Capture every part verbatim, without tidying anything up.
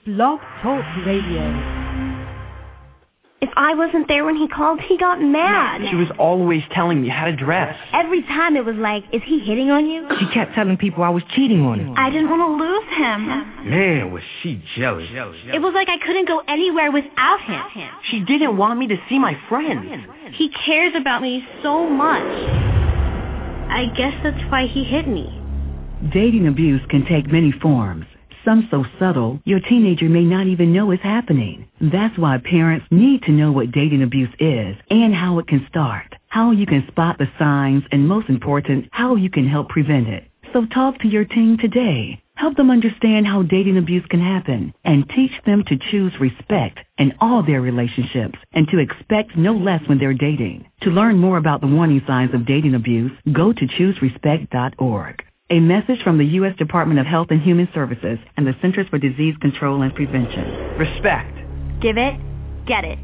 Blog Talk Radio. If I wasn't there when he called, he got mad. She was always telling me how to dress. Every time it was like, is he hitting on you? She kept telling people I was cheating on her. I didn't want to lose him. Man, was she jealous. It was like I couldn't go anywhere without him. She didn't want me to see my friends. He cares about me so much. I guess that's why he hit me. Dating abuse can take many forms. Some so subtle, your teenager may not even know it's happening. That's why parents need to know what dating abuse is and how it can start, how you can spot the signs, and most important, how you can help prevent it. So talk to your teen today. Help them understand how dating abuse can happen and teach them to choose respect in all their relationships and to expect no less when they're dating. To learn more about the warning signs of dating abuse, go to choose respect dot org. A message from the U S Department of Health and Human Services and the Centers for Disease Control and Prevention. Respect. Give it, get it.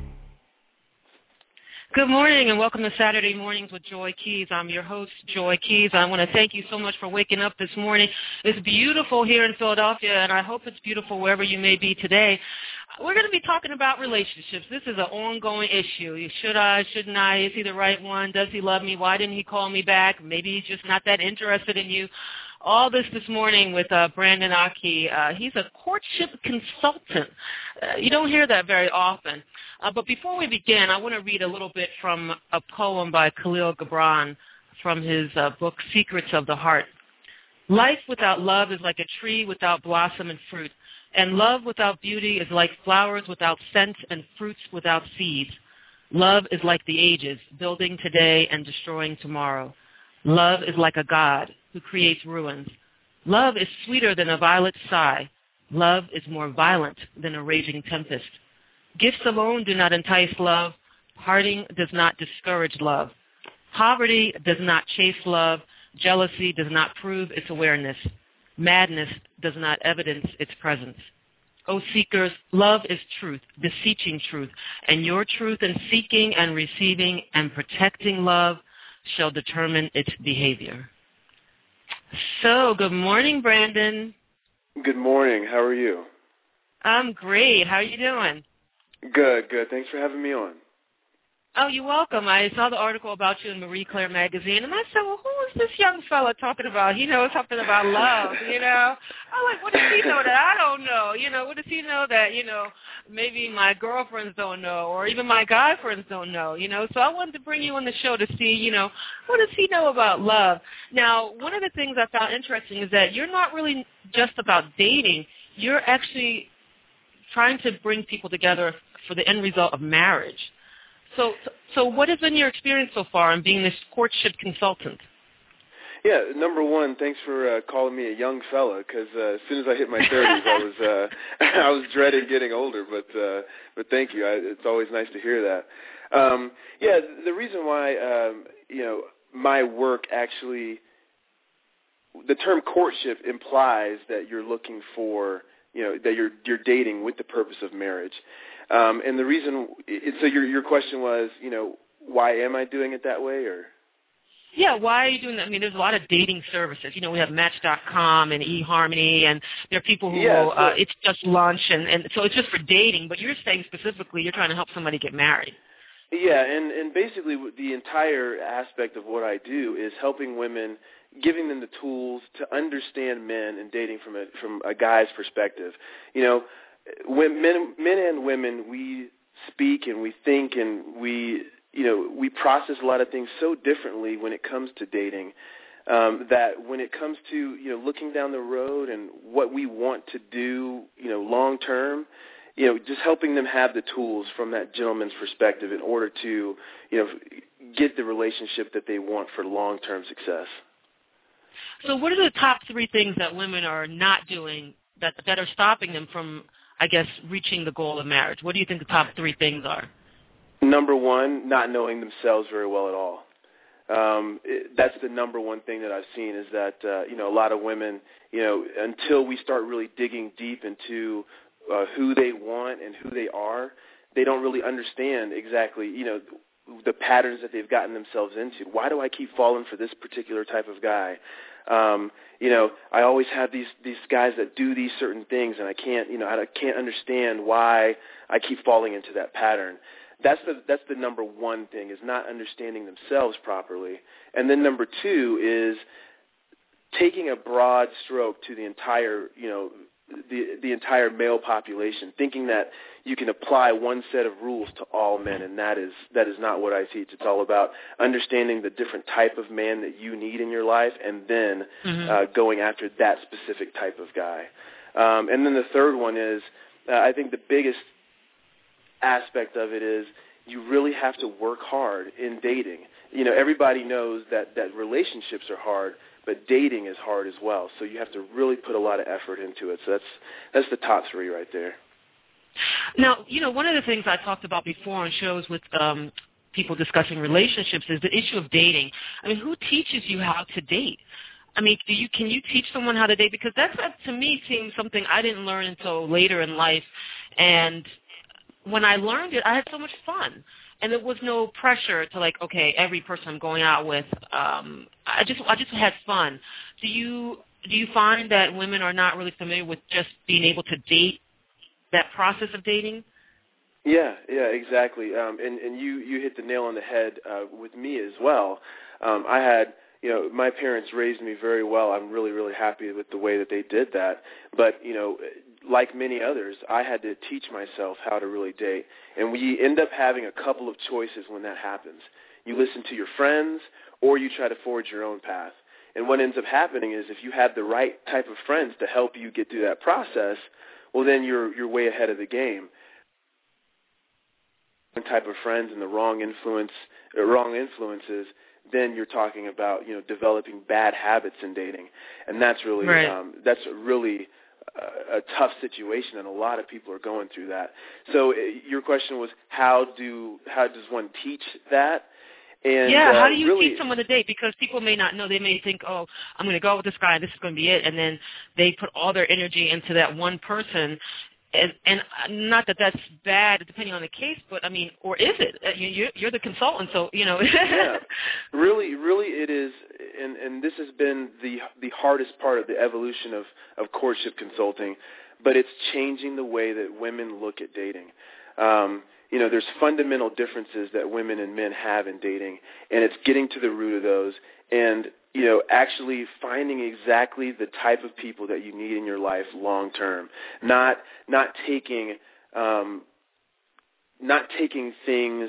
Good morning and welcome to Saturday Mornings with Joy Keys. I'm your host, Joy Keys. I want to thank you so much for waking up this morning. It's beautiful here in Philadelphia, and I hope it's beautiful wherever you may be today. We're going to be talking about relationships. This is an ongoing issue. Should I, shouldn't I? Is he the right one? Does he love me? Why didn't he call me back? Maybe he's just not that interested in you. All this this morning with uh, Brandon Aki. Uh, he's a courtship consultant. Uh, you don't hear that very often. Uh, but before we begin, I want to read a little bit from a poem by Khalil Gibran from his uh, book, Secrets of the Heart. Life without love is like a tree without blossom and fruit, and love without beauty is like flowers without scent and fruits without seeds. Love is like the ages, building today and destroying tomorrow. Love is like a god who creates ruins. Love is sweeter than a violet sigh. Love is more violent than a raging tempest. Gifts alone do not entice love. Parting does not discourage love. Poverty does not chase love. Jealousy does not prove its awareness. Madness does not evidence its presence. O seekers, love is truth, beseeching truth, and your truth in seeking and receiving and protecting love shall determine its behavior. So, good morning, Brandon. Good morning. How are you? I'm great. How are you doing? Good, good. Thanks for having me on. Oh, you're welcome. I saw the article about you in Marie Claire magazine, and I said, well, who is this young fella talking about? He knows something about love, you know? I'm like, what does he know that I don't know? You know, what does he know that, you know, maybe my girlfriends don't know or even my guy friends don't know, you know? So I wanted to bring you on the show to see, you know, what does he know about love? Now, one of the things I found interesting is that you're not really just about dating. You're actually trying to bring people together for the end result of marriage. So, so what has been your experience so far in being this courtship consultant? Yeah, number one, thanks for uh, calling me a young fella, because uh, as soon as I hit my thirties, I was uh, I was dreading getting older. But uh, but thank you. I, it's always nice to hear that. Um, yeah, the reason why um, you know my work actually, the term courtship implies that you're looking for, you know, that you're you're dating with the purpose of marriage. Um, and the reason, so your your question was, you know, why am I doing it that way, or? Yeah, why are you doing that? I mean, there's a lot of dating services. You know, we have Match dot com and eHarmony, and there are people who, yeah, so, uh, it's just lunch, and, and so it's just for dating, but you're saying specifically you're trying to help somebody get married. Yeah, and, and basically the entire aspect of what I do is helping women, giving them the tools to understand men and dating from a, from a guy's perspective. You know, when men, men and women, we speak and we think and we, you know, we process a lot of things so differently when it comes to dating, um, that when it comes to, you know, looking down the road and what we want to do, you know, long term, you know, just helping them have the tools from that gentleman's perspective in order to, you know, get the relationship that they want for long-term success. So what are the top three things that women are not doing that that are stopping them from, I guess, reaching the goal of marriage? What do you think the top three things are? Number one, not knowing themselves very well at all. Um, it, that's the number one thing that I've seen is that, uh, you know, a lot of women, you know, until we start really digging deep into uh, who they want and who they are, they don't really understand exactly, you know, the patterns that they've gotten themselves into. Why do I keep falling for this particular type of guy? Um, you know, I always have these these guys that do these certain things, and I can't, you know, I can't understand why I keep falling into that pattern. That's the that's the number one thing, is not understanding themselves properly. And then number two is taking a broad stroke to the entire, you know, the the entire male population, thinking that you can apply one set of rules to all men, and that is that is not what I teach. It's all about understanding the different type of man that you need in your life, and then mm-hmm. uh, going after that specific type of guy. Um, and then the third one is, uh, I think the biggest aspect of it is you really have to work hard in dating. You know, everybody knows that, that relationships are hard, but dating is hard as well. So you have to really put a lot of effort into it. So that's that's the top three right there. Now, you know, one of the things I talked about before on shows with um, people discussing relationships is the issue of dating. I mean, who teaches you how to date? I mean, do you can you teach someone how to date? Because that's, that, to me, seems something I didn't learn until later in life. And when I learned it, I had so much fun. And there was no pressure to, like, okay, every person I'm going out with, um, I just I just had fun. Do you do you find that women are not really familiar with just being able to date, that process of dating? Yeah, yeah, exactly. Um, and and you, you hit the nail on the head uh, with me as well. Um, I had, you know, my parents raised me very well. I'm really, really happy with the way that they did that. But, you know, like many others, I had to teach myself how to really date. And we end up having a couple of choices when that happens. You listen to your friends, or you try to forge your own path. And what ends up happening is, if you have the right type of friends to help you get through that process, well, then you're you're way ahead of the game. One type of friends and the wrong influence, or wrong influences, then you're talking about, you know, developing bad habits in dating, and that's really right. um, that's really a, a tough situation, and a lot of people are going through that. So uh, your question was, how do how does one teach that? And, yeah, how uh, do you really, teach someone to date? Because people may not know. They may think, oh, I'm going to go out with this guy, and this is going to be it, and then they put all their energy into that one person. And, and not that that's bad, depending on the case, but, I mean, or is it? You're, you're the consultant, so, you know. yeah, really, really it is, and, and this has been the the hardest part of the evolution of, of courtship consulting, but it's changing the way that women look at dating. Um, you know, there's fundamental differences that women and men have in dating, and it's getting to the root of those and, you know, actually finding exactly the type of people that you need in your life long term, not not taking um, not taking things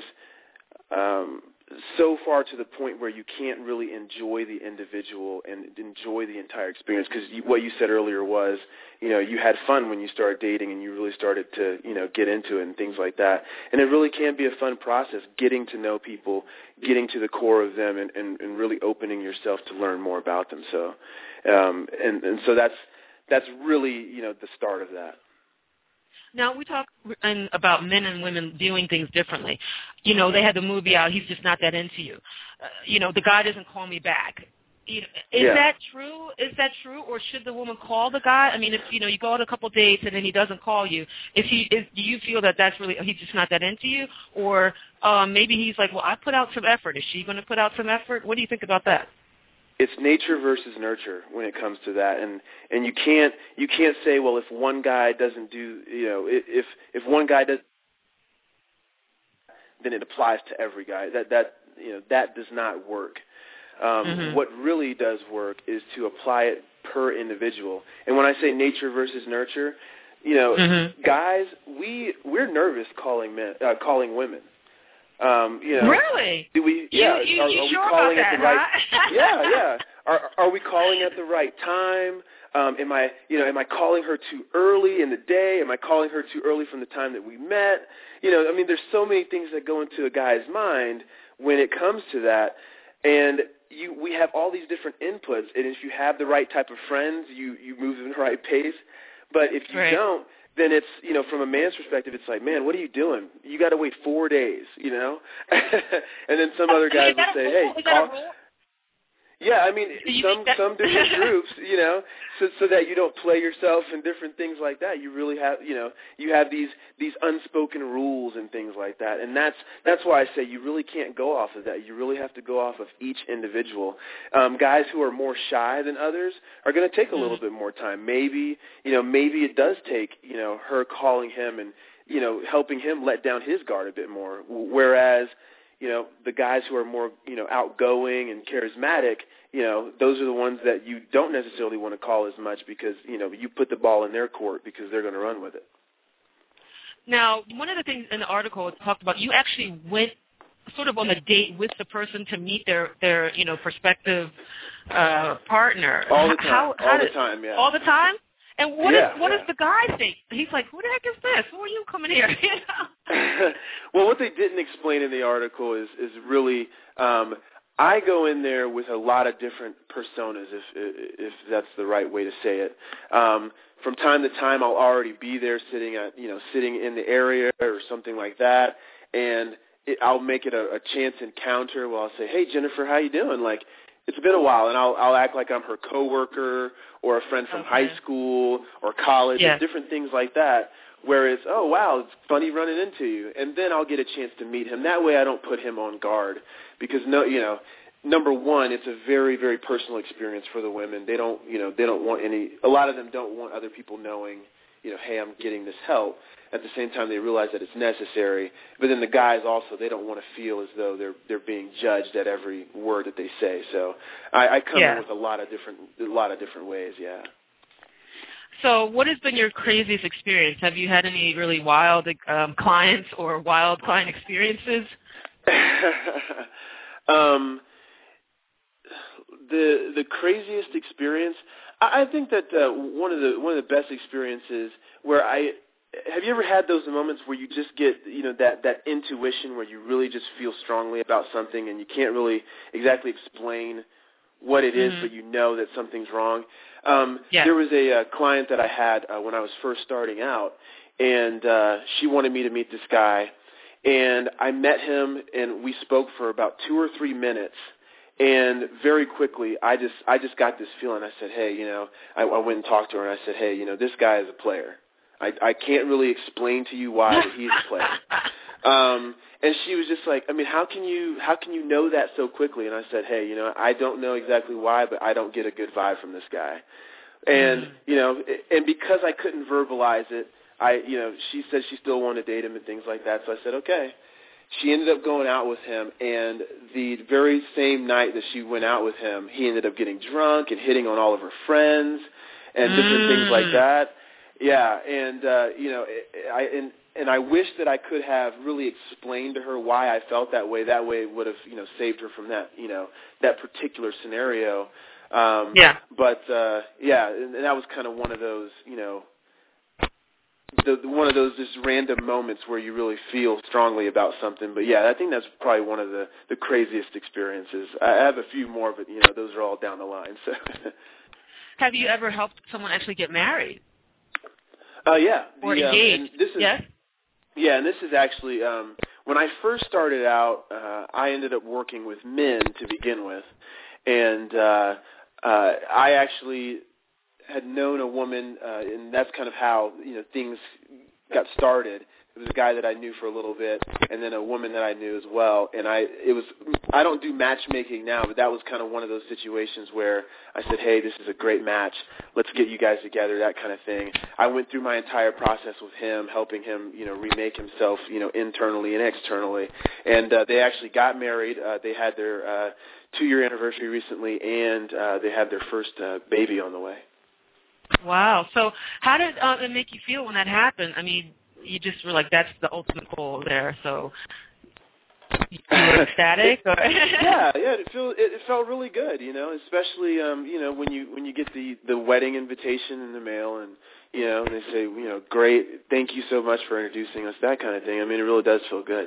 um, so far to the point where you can't really enjoy the individual and enjoy the entire experience. Because what you said earlier was, you know, you had fun when you started dating and you really started to, you know, get into it and things like that. And it really can be a fun process, getting to know people, getting to the core of them, and, and, and really opening yourself to learn more about them. So, um, and, and so that's that's really, you know, the start of that. Now, we talk about men and women viewing things differently. You know, they had the movie out, He's Just Not That Into You. Uh, you know, the guy doesn't call me back. You know, is yeah. that true? Is that true? Or should the woman call the guy? I mean, if, you know, you go on a couple of dates and then he doesn't call you, is he, is, do you feel that that's really, he's just not that into you? Or um, maybe he's like, well, I put out some effort. Is she going to put out some effort? What do you think about that? It's nature versus nurture when it comes to that, and and you can't you can't say, well, if one guy doesn't do, you know, if if one guy does, then it applies to every guy. That that you know that does not work. Um, mm-hmm. What really does work is to apply it per individual. And when I say nature versus nurture, you know, mm-hmm. guys, we we're nervous calling men, uh, calling women. Um, you know, really? Do we? You, yeah. You, are, you are we sure calling about at the that, right? huh? yeah, yeah. Are are we calling at the right time? Um, am I, you know, am I calling her too early in the day? Am I calling her too early from the time that we met? You know, I mean, there's so many things that go into a guy's mind when it comes to that, and you, we have all these different inputs. And if you have the right type of friends, you you move in the right pace. But if you right. don't, then it's, you know, from a man's perspective, it's like, man, what are you doing? You got to wait four days, you know? And then some other guys will say, hey, call. Yeah, I mean, some some different groups, you know, so so that you don't play yourself and different things like that. You really have, you know, you have these these unspoken rules and things like that, and that's that's why I say you really can't go off of that. You really have to go off of each individual. Um, guys who are more shy than others are going to take a little bit more time. Maybe, you know, maybe it does take, you know, her calling him and, you know, helping him let down his guard a bit more, whereas, you know, the guys who are more, you know, outgoing and charismatic, you know, those are the ones that you don't necessarily want to call as much because, you know, you put the ball in their court because they're going to run with it. Now, one of the things in the article it talked about, you actually went sort of on a date with the person to meet their, their you know, prospective uh, partner. All the time. How, how all did, the time, yeah. All the time? And what, yeah, is, what yeah. does the guy think? He's like, who the heck is this? Who are you coming here? You know? Well, what they didn't explain in the article is, is really um, I go in there with a lot of different personas, if if that's the right way to say it. Um, from time to time, I'll already be there sitting at you know sitting in the area or something like that, and it, I'll make it a, a chance encounter where I'll say, "Hey, Jennifer, how you doing?" Like, it's been a while, and I'll I'll act like I'm her coworker or a friend from okay. high school or college, yeah. and different things like that. Where it's, oh, wow, it's funny running into you. And then I'll get a chance to meet him. That way I don't put him on guard because, no, you know, number one, it's a very, very personal experience for the women. They don't, you know, they don't want any, a lot of them don't want other people knowing, you know, hey, I'm getting this help. At the same time, they realize that it's necessary. But then the guys also, they don't want to feel as though they're they're being judged at every word that they say. So I, I come yeah. in with a lot of different, a lot of different ways, yeah. So what has been your craziest experience? Have you had any really wild um, clients or wild client experiences? um, the the craziest experience, I, I think that uh, one of the one of the best experiences where I have you ever had those moments where you just get you know that that intuition where you really just feel strongly about something and you can't really exactly explain what it is, mm-hmm. but you know that something's wrong. Um, yeah. There was a uh, client that I had uh, when I was first starting out, and uh, she wanted me to meet this guy, and I met him, and we spoke for about two or three minutes, and very quickly, I just I just got this feeling. I said, hey, you know, I, I went and talked to her, and I said, hey, you know, this guy is a player. I, I can't really explain to you why, but he's a player. Um, and she was just like, I mean, how can you how can you know that so quickly? And I said, hey, you know, I don't know exactly why, but I don't get a good vibe from this guy. And, you know, and because I couldn't verbalize it, I, you know, she said she still wanted to date him and things like that. So I said, okay. She ended up going out with him, and the very same night that she went out with him, he ended up getting drunk and hitting on all of her friends and different mm. things like that. Yeah, and, uh, you know, I and And I wish that I could have really explained to her why I felt that way. That way it would have, you know, saved her from that, you know, that particular scenario. Um, yeah. But, uh, yeah, and, and that was kind of one of those, you know, the, one of those just random moments where you really feel strongly about something. But, yeah, I think that's probably one of the, the craziest experiences. I have a few more, but, you know, those are all down the line. So. Have you ever helped someone actually get married? Uh, yeah. The, or engaged, um, this is, yes? Yeah, and this is actually, um, when I first started out, uh, I ended up working with men to begin with. And uh, uh, I actually had known a woman, uh, and that's kind of how, you know, things got started. It was a guy that I knew for a little bit, and then a woman that I knew as well. And I, it was, I don't do matchmaking now, but that was kind of one of those situations where I said, hey, this is a great match. Let's get you guys together, that kind of thing. I went through my entire process with him, helping him, you know, remake himself, you know, internally and externally. And uh, they actually got married. Uh, they had their uh, two-year anniversary recently, and uh, they had their first uh, baby on the way. Wow. So how did uh, it make you feel when that happened? I mean, you just were like, that's the ultimate goal there. So you were ecstatic? Or? yeah, yeah. It felt it, it felt really good, you know, especially um, you know when you when you get the the wedding invitation in the mail, and you know and they say, you know, great, thank you so much for introducing us, that kind of thing. I mean, it really does feel good.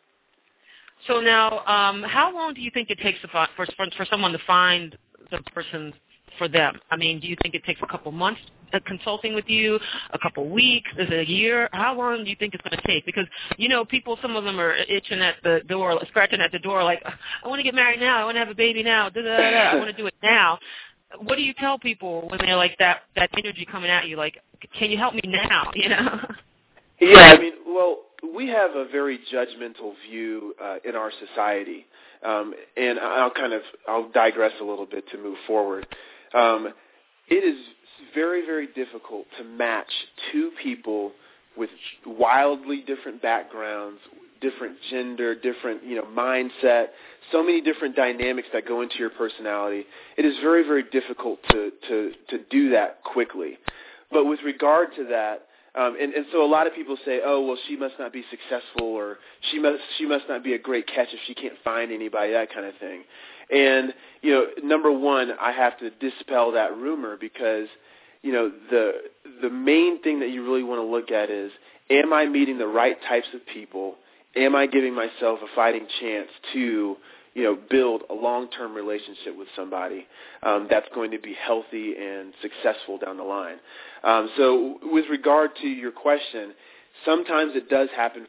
So now, um, how long do you think it takes to find, for for for someone to find the person for them? I mean, do you think it takes a couple months uh, consulting with you? A couple weeks? Is it a year? How long do you think it's going to take? Because, you know, people, some of them are itching at the door, scratching at the door like, I want to get married now. I want to have a baby now. Da, da, da, da. I want to do it now. What do you tell people when they're like that, that energy coming at you? Like, can you help me now, you know? Yeah, I mean, well, we have a very judgmental view uh, in our society. Um, and I'll kind of, I'll digress a little bit to move forward. Um, it is very, very difficult to match two people with wildly different backgrounds, different gender, different, you know, mindset, so many different dynamics that go into your personality. It is very, very difficult to, to, to do that quickly. But with regard to that, Um, and, and so a lot of people say, oh, well, she must not be successful, or she must she must not be a great catch if she can't find anybody, that kind of thing. And, you know, number one, I have to dispel that rumor because, you know, the the main thing that you really want to look at is, am I meeting the right types of people? Am I giving myself a fighting chance to, you know, build a long-term relationship with somebody um, that's going to be healthy and successful down the line? Um, so with regard to your question, sometimes it does happen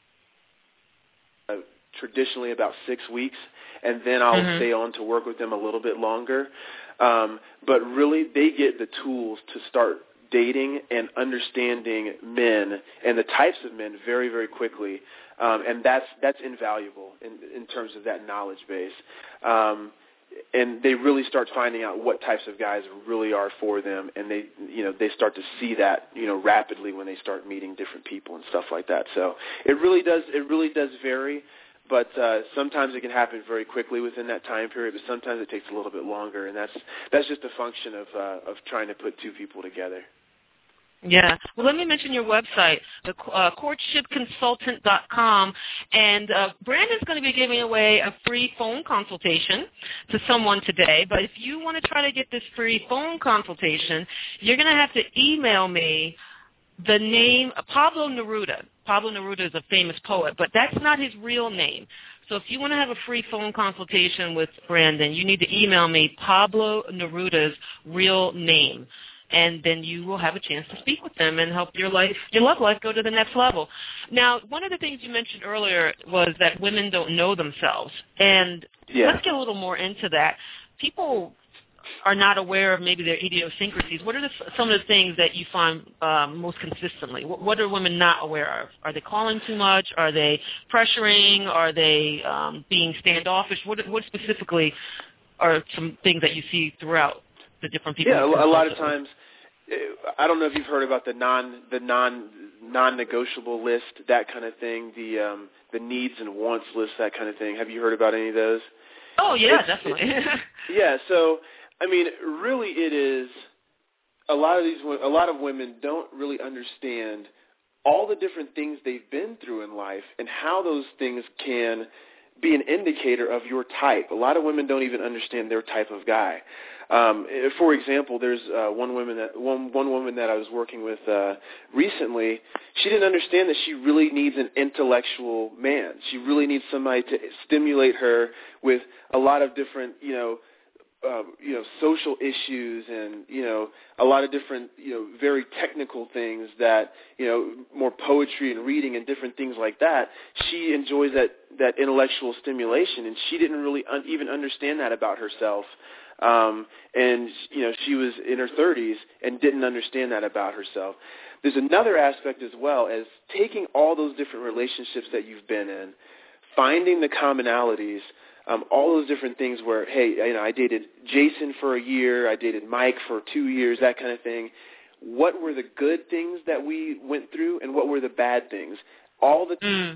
uh, traditionally about six weeks, and then I'll mm-hmm. stay on to work with them a little bit longer. Um, but really, they get the tools to start dating and understanding men and the types of men very, very quickly. Um, and that's that's invaluable in, in terms of that knowledge base. Um, and they really start finding out what types of guys really are for them, and they, you know, they start to see that, you know, rapidly when they start meeting different people and stuff like that. So it really does it really does vary, but uh, sometimes it can happen very quickly within that time period, but sometimes it takes a little bit longer, and that's that's just a function of uh, of trying to put two people together. Yeah. Well, let me mention your website, the uh, courtship consultant dot com, and uh, Brandon's going to be giving away a free phone consultation to someone today. But if you want to try to get this free phone consultation, you're going to have to email me the name Pablo Neruda. Pablo Neruda is a famous poet, but that's not his real name. So if you want to have a free phone consultation with Brandon, you need to email me Pablo Neruda's real name. And then you will have a chance to speak with them and help your life, your love life go to the next level. Now, one of the things you mentioned earlier was that women don't know themselves. And yeah. let's get a little more into that. People are not aware of maybe their idiosyncrasies. What are the, some of the things that you find um, most consistently? What, what are women not aware of? Are they calling too much? Are they pressuring? Are they um, being standoffish? What, what specifically are some things that you see throughout the different people? Yeah, a lot of times, I don't know if you've heard about the non the non non-negotiable list, that kind of thing, the um, the needs and wants list, that kind of thing. Have you heard about any of those? Oh yeah, it's, definitely. It's, yeah, so I mean, really, it is a lot of these a lot of women don't really understand all the different things they've been through in life and how those things can be an indicator of your type. A lot of women don't even understand their type of guy. Um, for example, there's uh, one woman that one one woman that I was working with uh, recently. She didn't understand that she really needs an intellectual man. She really needs somebody to stimulate her with a lot of different, you know, uh, you know, social issues and you know a lot of different, you know, very technical things that you know more poetry and reading and different things like that. She enjoys that that intellectual stimulation, and she didn't really un- even understand that about herself. Um, and, you know, she was in her thirties and didn't understand that about herself. There's another aspect as well as taking all those different relationships that you've been in, finding the commonalities, um, all those different things where, hey, you know, I dated Jason for a year, I dated Mike for two years, that kind of thing. What were the good things that we went through and what were the bad things? All the mm.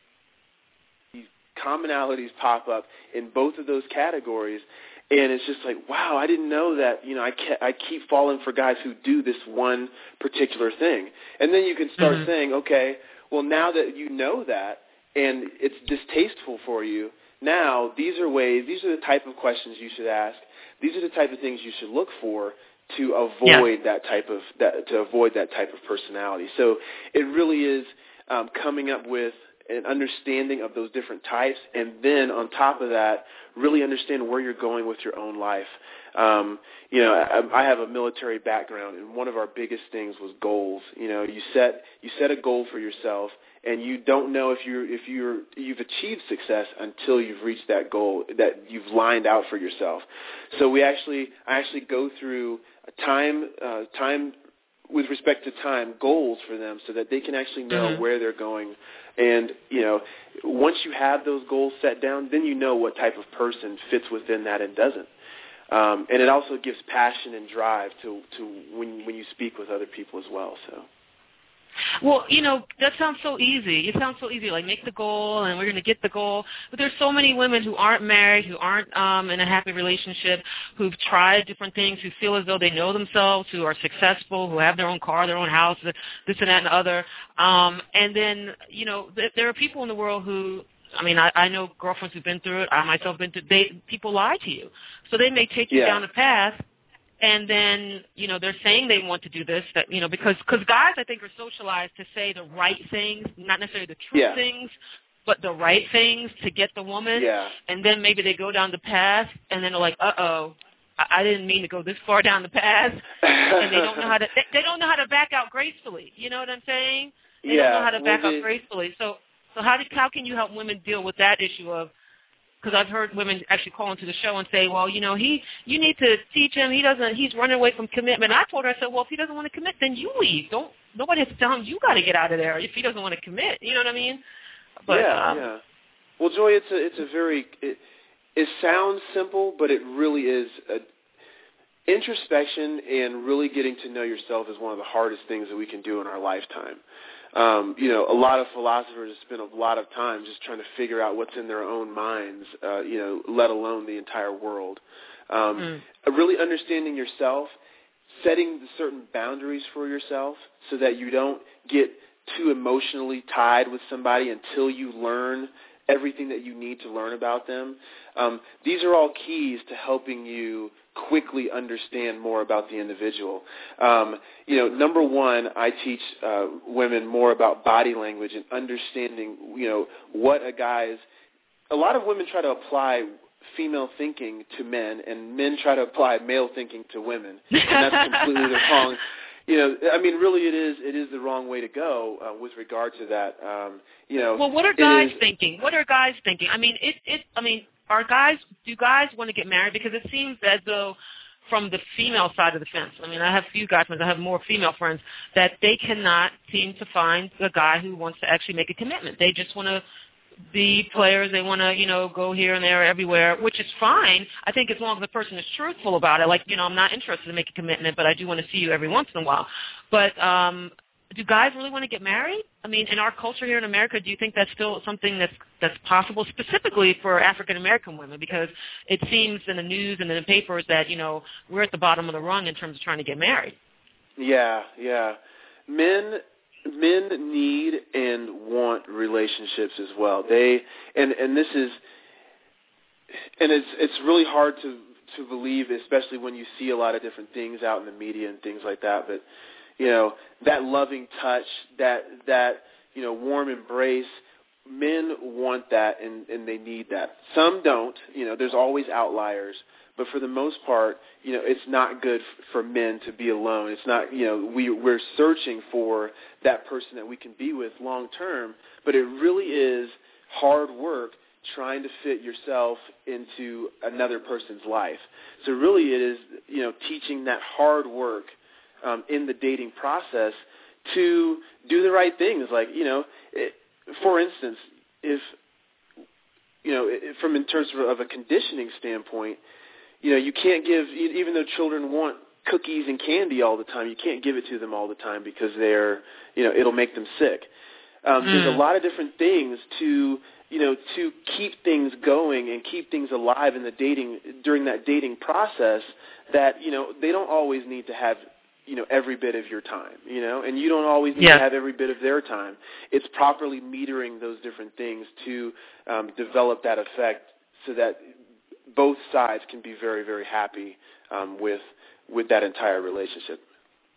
commonalities pop up in both of those categories. And it's just like, wow, I didn't know that, you know, I, ke- I keep falling for guys who do this one particular thing. And then you can start mm-hmm. saying, okay, well, now that you know that and it's distasteful for you, now these are ways, these are the type of questions you should ask. These are the type of things you should look for to avoid yeah. that type of, that, to avoid that type of personality. So it really is um, coming up with an understanding of those different types, and then on top of that, really understand where you're going with your own life. Um, you know, I, I have a military background, and one of our biggest things was goals. You know, you set you set a goal for yourself, and you don't know if you're if you're you've achieved success until you've reached that goal that you've lined out for yourself. So we actually I actually go through a time uh, time. with respect to time, goals for them so that they can actually know mm-hmm. where they're going. And, you know, once you have those goals set down, then you know what type of person fits within that and doesn't. Um, and it also gives passion and drive to, to when, when you speak with other people as well, so. Well, you know, that sounds so easy. It sounds so easy, like make the goal and we're going to get the goal. But there's so many women who aren't married, who aren't um, in a happy relationship, who've tried different things, who feel as though they know themselves, who are successful, who have their own car, their own house, this and that and the other. Um, and then, you know, th- there are people in the world who, I mean, I, I know girlfriends who've been through it. I myself have been through it. They, people lie to you. So they may take you yeah. down a path. And then, you know, they're saying they want to do this, that, you know, because cause guys, I think, are socialized to say the right things, not necessarily the true yeah. things, but the right things to get the woman. Yeah. And then maybe they go down the path, and then they're like, uh-oh, I, I didn't mean to go this far down the path. And they don't know how to they, they don't know how to back out gracefully. You know what I'm saying? They yeah. don't know how to back well, out they, gracefully. So so how, do, how can you help women deal with that issue of, because I've heard women actually call into the show and say, well, you know, he, you need to teach him. He doesn't, he's running away from commitment. And I told her, I said, well, if he doesn't want to commit, then you leave. Don't, nobody has to tell him you got to get out of there if he doesn't want to commit. You know what I mean? But, yeah, um, yeah. Well, Joy, it's a, it's a very, it, it sounds simple, but it really is. A, introspection and really getting to know yourself is one of the hardest things that we can do in our lifetime. Um, you know, a lot of philosophers spend a lot of time just trying to figure out what's in their own minds, uh, you know, let alone the entire world. Um, mm. Really understanding yourself, setting certain boundaries for yourself so that you don't get too emotionally tied with somebody until you learn everything that you need to learn about them. Um, these are all keys to helping you quickly understand more about the individual. Um, you know, number one, I teach uh, women more about body language and understanding, you know, what a guy's – a lot of women try to apply female thinking to men, and men try to apply male thinking to women, and that's completely the wrong – You know, I mean, really, it is it is the wrong way to go uh, with regard to that. Um, you know, well, what are guys is, thinking? What are guys thinking? I mean, it it. I mean, are guys? Do guys want to get married? Because it seems as though, from the female side of the fence, I mean, I have few guy friends. I have more female friends that they cannot seem to find a guy who wants to actually make a commitment. They just want to be players. They want to, you know, go here and there, everywhere, which is fine. I think as long as the person is truthful about it, like, you know, I'm not interested in making a commitment, but I do want to see you every once in a while. But um, do guys really want to get married? I mean, in our culture here in America, do you think that's still something that's that's possible, specifically for African-American women? Because it seems in the news and in the papers that, you know, we're at the bottom of the rung in terms of trying to get married. Yeah, yeah. Men... Men need and want relationships as well. They and, and this is and it's it's really hard to, to believe, especially when you see a lot of different things out in the media and things like that. But you know, that loving touch, that that you know, warm embrace, men want that and, and they need that. Some don't. You know, there's always outliers. But for the most part, you know, it's not good for men to be alone. It's not, you know, we, we're searching for that person that we can be with long term, but it really is hard work trying to fit yourself into another person's life. So really it is, you know, teaching that hard work um, in the dating process to do the right things. Like, you know, it, for instance, if, you know, from in terms of a conditioning standpoint, you know, you can't give, even though children want cookies and candy all the time, you can't give it to them all the time because they're, you know, it'll make them sick. Um, mm. There's a lot of different things to, you know, to keep things going and keep things alive in the dating, during that dating process that, you know, they don't always need to have, you know, every bit of your time, you know, and you don't always need yeah. to have every bit of their time. It's properly metering those different things to um, develop that effect so that both sides can be very, very happy um, with with that entire relationship.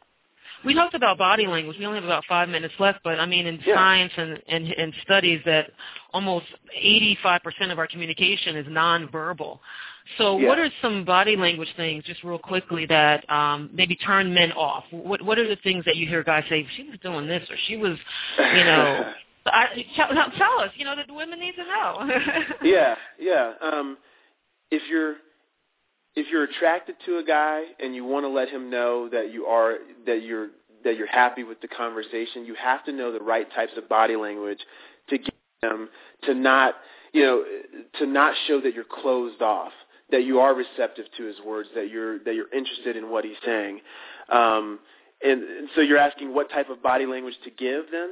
We talked about body language. We only have about five minutes left, but I mean, in yeah. science and, and, and studies that almost eighty-five percent of our communication is nonverbal. So yeah. what are some body language things, just real quickly, that um, maybe turn men off? What What are the things that you hear guys say, she was doing this, or she was, you know, I, tell, tell us, you know, that the women need to know. yeah, yeah. Um, if you're if you're attracted to a guy and you want to let him know that you are that you're that you're happy with the conversation, you have to know the right types of body language to get him to not, you know, to not show that you're closed off, that you are receptive to his words, that you're that you're interested in what he's saying. Um, and, and so you're asking what type of body language to give then?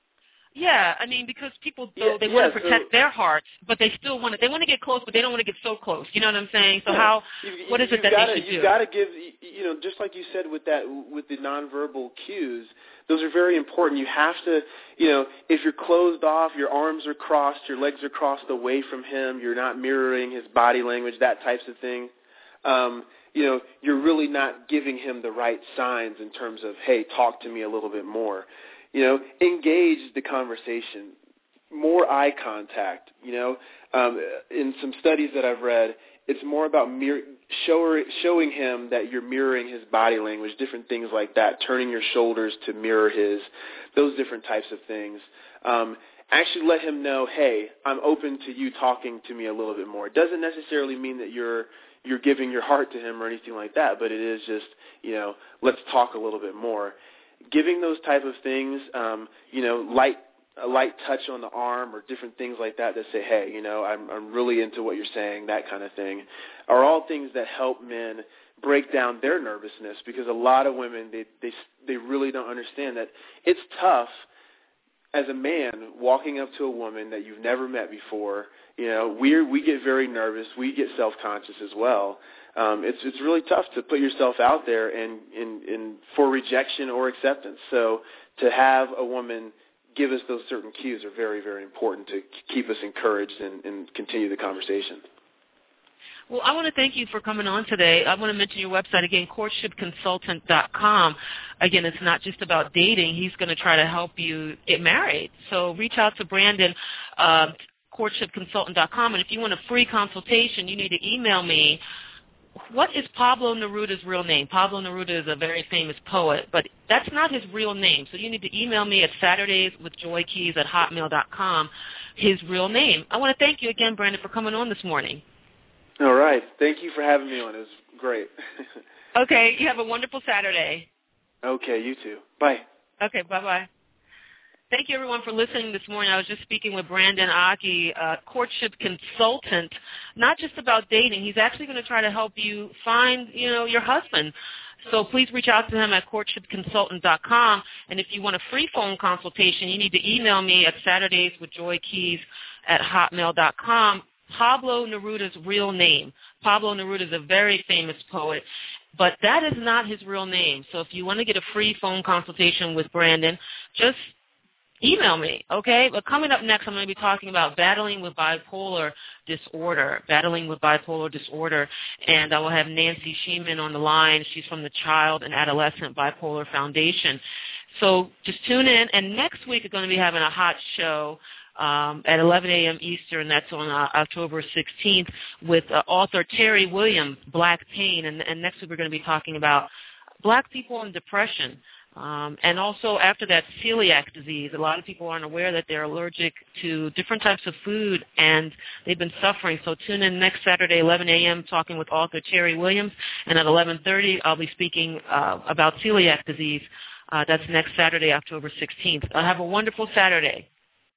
Yeah, I mean, because people, though, yeah, they yeah, want to protect so, their hearts, but they still want to, they want to get close, but they don't want to get so close. You know what I'm saying? So yeah. how, you've, what is you've it that gotta, they should you've do? You've got to give, you know, just like you said with that, with the nonverbal cues, those are very important. You have to, you know, if you're closed off, your arms are crossed, your legs are crossed away from him, you're not mirroring his body language, that types of thing. Um, you know, you're really not giving him the right signs in terms of, hey, talk to me a little bit more. You know, engage the conversation. More eye contact, you know. Um, in some studies that I've read, it's more about mir- show, showing him that you're mirroring his body language, different things like that, turning your shoulders to mirror his, those different types of things. Um, actually let him know, hey, I'm open to you talking to me a little bit more. It doesn't necessarily mean that you're you're giving your heart to him or anything like that, but it is just, you know, let's talk a little bit more. Giving those type of things, um, you know, light a light touch on the arm or different things like that that say, hey, you know, I'm, I'm really into what you're saying, that kind of thing, are all things that help men break down their nervousness, because a lot of women, they, they, they really don't understand that it's tough as a man walking up to a woman that you've never met before. You know, we we get very nervous. We get self-conscious as well. Um, it's it's really tough to put yourself out there and, and, and for rejection or acceptance. So to have a woman give us those certain cues are very, very important to keep us encouraged and, and continue the conversation. Well, I want to thank you for coming on today. I want to mention your website again, courtship consultant dot com. Again, it's not just about dating. He's going to try to help you get married. So reach out to Brandon, uh, courtship consultant dot com. And if you want a free consultation, you need to email me. What is Pablo Neruda's real name? Pablo Neruda is a very famous poet, but that's not his real name. So you need to email me at Saturdays with Joy Keys at hotmail dot com, his real name. I want to thank you again, Brandon, for coming on this morning. All right. Thank you for having me on. It was great. Okay. You have a wonderful Saturday. Okay. You too. Bye. Okay. Bye-bye. Thank you, everyone, for listening this morning. I was just speaking with Brandon Aki, uh, courtship consultant, not just about dating. He's actually going to try to help you find, you know, your husband. So please reach out to him at courtship consultant dot com. And if you want a free phone consultation, you need to email me at Saturdays with Joy Keys at hotmail dot com. Pablo Neruda's real name. Pablo Neruda is a very famous poet, but that is not his real name. So if you want to get a free phone consultation with Brandon, just email me, okay? But coming up next, I'm going to be talking about battling with bipolar disorder, battling with bipolar disorder, and I will have Nancy Sheeman on the line. She's from the Child and Adolescent Bipolar Foundation. So just tune in, and next week we're going to be having a hot show um, at eleven a.m. Eastern. That's on uh, October sixteenth with uh, author Terry Williams, Black Pain, and, and next week we're going to be talking about black people and depression. Um, and also after that, celiac disease. A lot of people aren't aware that they're allergic to different types of food, and they've been suffering. So tune in next Saturday, eleven a.m., talking with author Terry Williams. And at eleven thirty, I'll be speaking uh, about celiac disease. Uh, that's next Saturday, October sixteenth. Uh, have a wonderful Saturday.